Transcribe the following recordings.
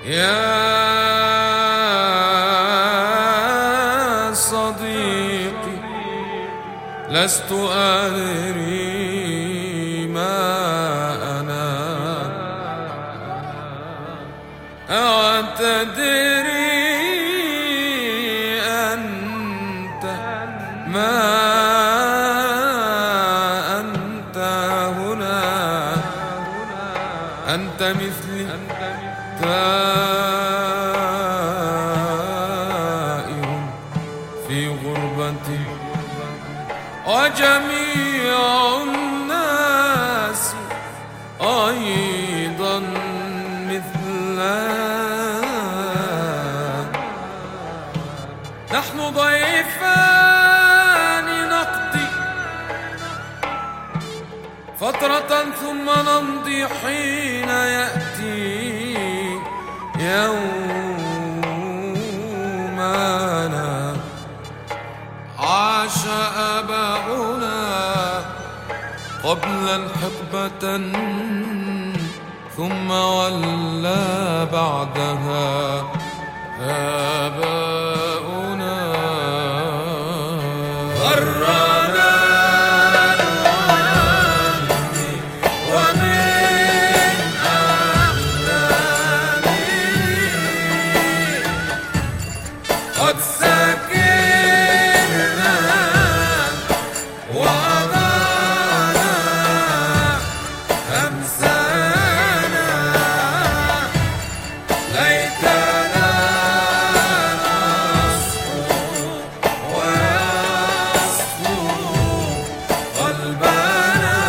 يا صديقي لست أدري ما أنا أتدري أنت ما أنت هنا أنت مثلي تائه في غربتي وجميع الناس أيضا مثلك نحن ضيفان نقضي فترة ثم نمضي حين يأتي يومنا عاش آباؤنا قبلا حقبة ثم ولى بعدها آباؤنا غرنا الوهم ومن أحلامه قد سكرنا وأضعنا أمسانا ليتنا نصفو ويصفو قلبنا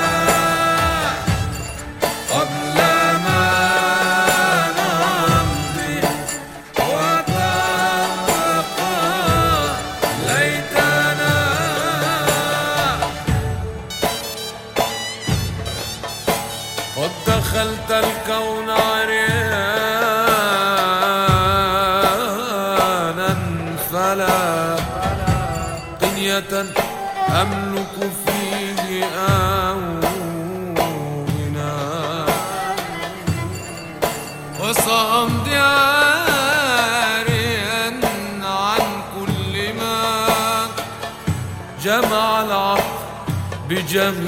قبل ما نمضي وتبقى ليتنا قد دخلت الكون عريانا فلا قنية أملك فيه آونا وسأمضي عاريا عن كل ما جمع العقل بجهل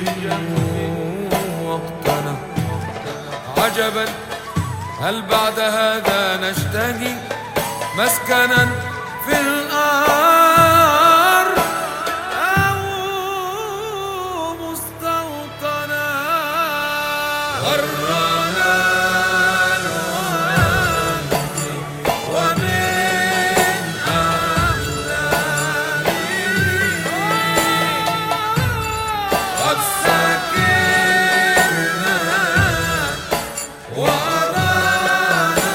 وقتنا عجبا هل بعد هذا نشتهي مسكنا في الأرض أو مستوطنا غرنا الوهم ومن أحلامه قد سكرنا وأضعنا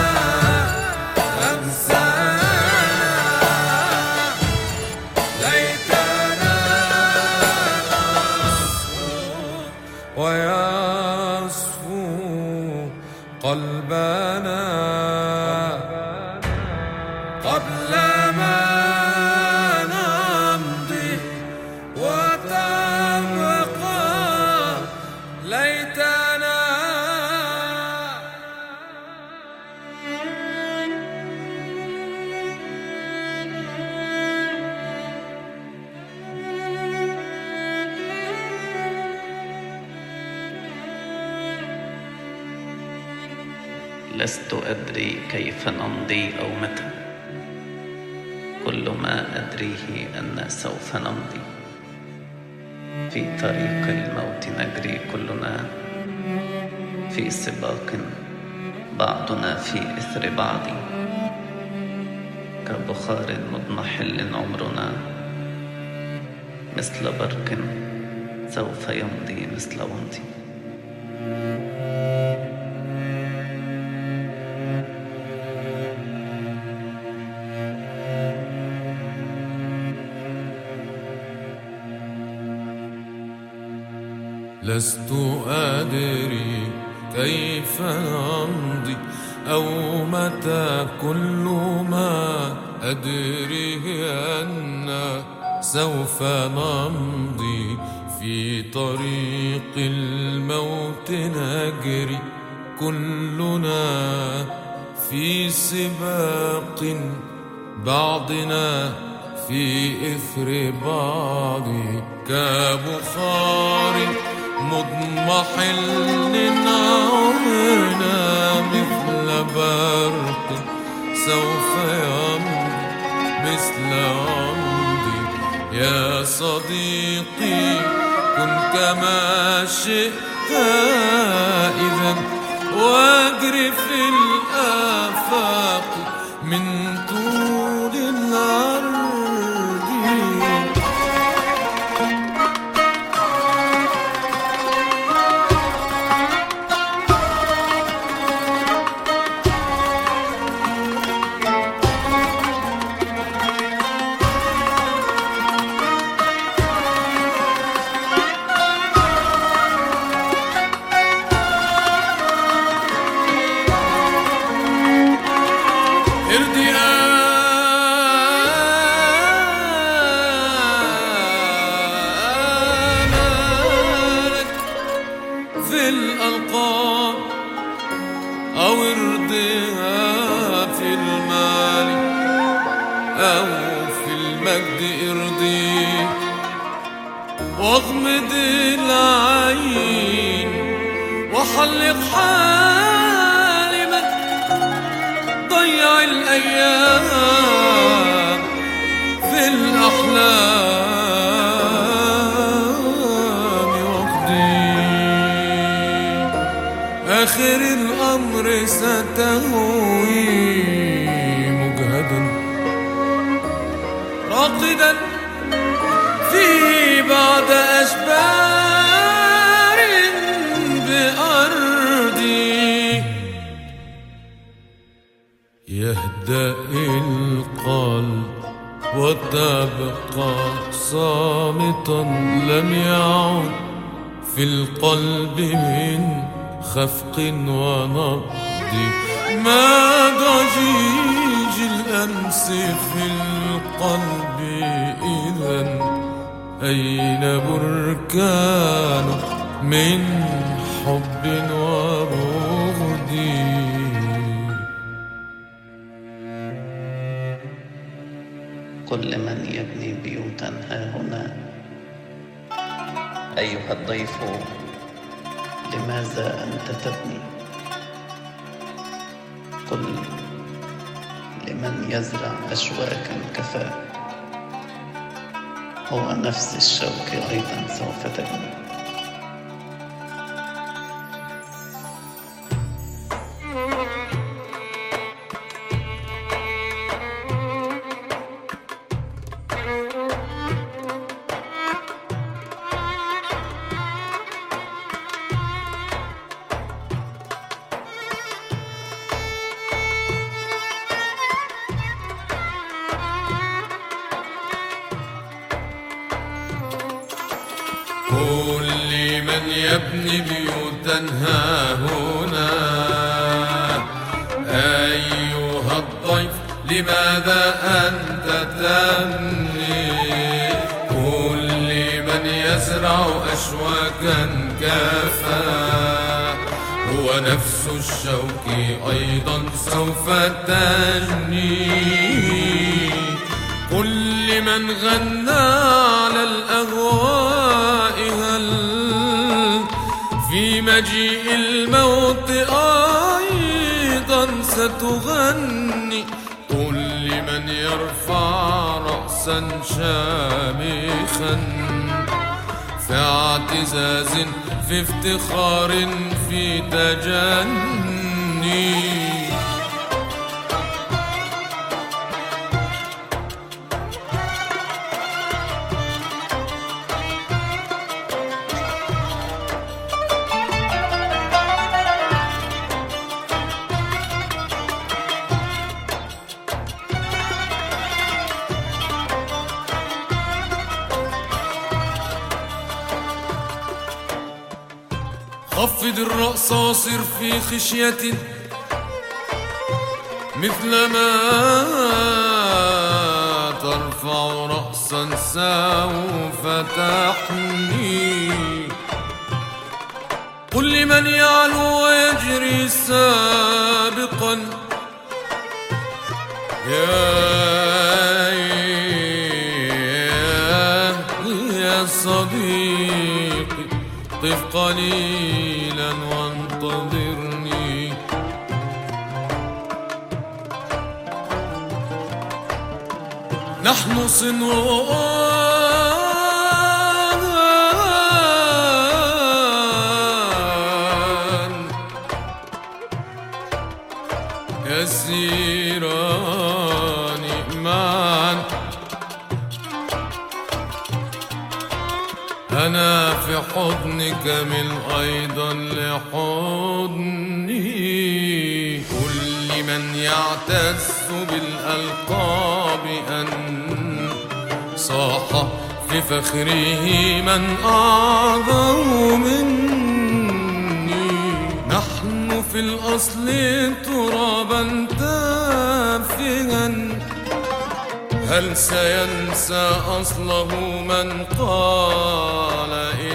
أمسانا ليتنا نصفو ويصفو قلبنا قبل ما نمضي وتبقى ليتنا لست أدري كيف نمضي أو متى، كل ما أدريه أن سوف نمضي في طريق الموت نجري كلنا في سباق بعضنا في إثر بعض كبخار مضمحل عمرنا مثل برق سوف يمضي مثل ومضي. لست أدري كيف نمضي أو متى، كل ما أدري أن سوف نمضي في طريق الموت نجري كلنا في سباق، بعضنا في إثر بعض، كبخار مضمحل عمرنا مثل برق سوف يمضي مثل عمضي. يا صديقي كن كما شئت إذا، واجر في الآفاق من طول الأرض. في الألقاب أو ارضها في المال أو في المجد ارضي، واغمض العين وحلق حالمك، ضيع الأيام في الأحلام آخر الأمر ستهوي مجهدا راقدا فيه بعد أشبار بأرضي. يهدأ القلب وتبقى صامتا، لم يعد في القلب من خفق ونبض، ما ضجيج الأمس في القلب إذن، أين بركان من حب وبغض. كل من يبني بيوتا هاهنا، أيها الضيف لماذا أنت تبني؟ قل لمن يزرع أشواكا كفاه، هو نفس الشوك أيضا سوف تبني. كل من يبني بيوتا هاهنا، أيها الضيف لماذا أنت تبني؟ كل من يزرع أشواكا كفاه، هو نفس الشوك أيضا سوف تجني. كل من غنى على الأهواء هل في مجيء الموت أيضا ستغني؟ قل لمن يرفع رأسا شامخا في اعتزاز، في افتخار، في تجني. خفض الرأس وصر في خشية، مثلما ترفع رأسا سوف تحني. قل من يعلو ويجري سابقا. يا صديقي قف قليلا وانتظرني. نحن صنوان يسيران معا. أنا في حضنك من أيضا لحضني. كل من يعتز بالألقاب أن صاح في فخره من أعظم مني. نحن في الأصل ترابا تافها، هل سينسى أصله من قال